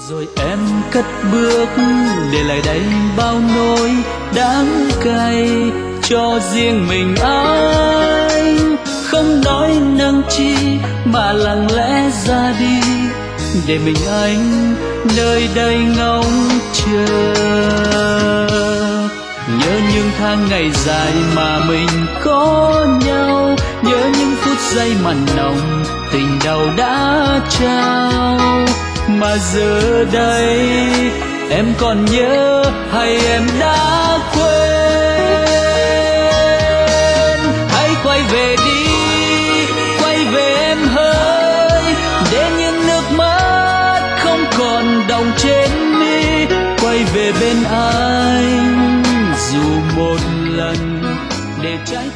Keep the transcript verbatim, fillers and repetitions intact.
Rồi em cất bước để lại đây bao nỗi đắng cay cho riêng mình anh, không nói năng chi mà lặng lẽ ra đi để mình anh nơi đây ngóng chờ. Nhớ những tháng ngày dài mà mình có nhau, nhớ những phút giây mặn nồng tình đầu đã trao. Mà giờ đây em còn nhớ hay em đã quên? Hãy quay về đi, quay về em hỡi, để những nước mắt không còn đọng trên mi. Quay về bên anh dù một lần để trái